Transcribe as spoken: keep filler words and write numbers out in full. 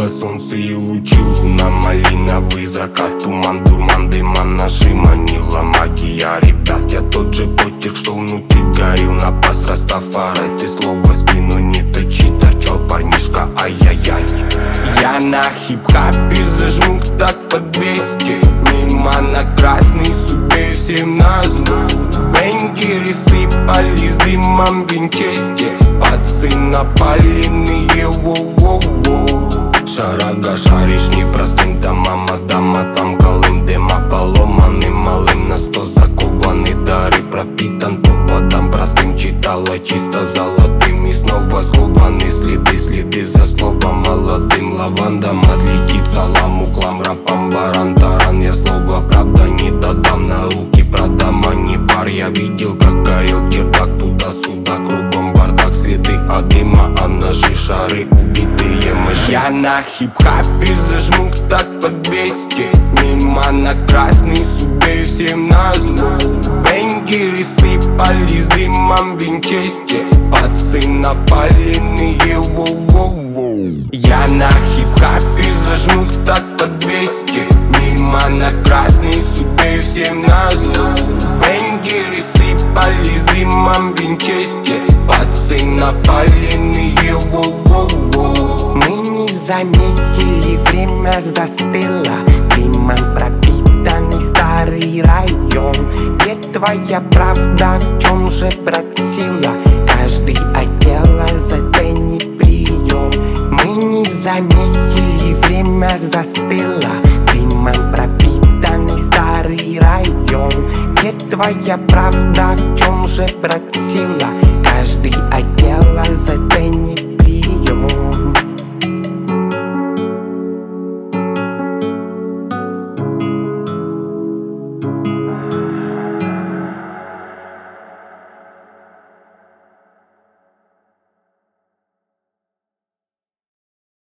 Небо, солнце и лучи, луна, малиновый закат, туман, дурман, дыман, наши манила магия. Ребят, я тот же потик, что внутри горел на пас Растафарай. Ты слово в спину не точи, торчал парнишка, ай-яй-яй. Я на хип-хапе зажму в так по двести, мимо на красный супер всем назло. Бенгеры сыпались дымом в винчесте, пацы напаленные, воу-воу-воу. Шарага шаришь непростым домам, а дома там голым, дыма поломанным, малым на сто закованы дары, пропитан поводом простым, читала чисто золотым. И снова скованы следы, следы за словом молодым. Лавандом отлетит салам, уклам, рапам, баран, таран. Я слово правда не додам, на руки продам, а не бар. Я видел, как горел чердак, туда-сюда, кругом бардак, следы от дыма, а наши шары убитые мыши. Я на хип-хапе зажму в так по двести, мимо на красный супер всем назло. Бенгеры сыпались дымом в винчесте, пацы напаленные, воу-воу-воу. Я на хип-хапе зажму в так по двести, мимо на красный супер всем назло. Бенгеры сыпались дымом в винчесте, пацы напаленные, воу-воу-воу. Мы не заметили, время застыло, дымом пропитанный старый район. Где твоя правда, в чем же, брат, сила? Каждый отдела заценит прием. Мы не заметили, время застыло, дымом пропитанный старый район. Где твоя правда, в чем же, брат, сила? Каждый отдела заценит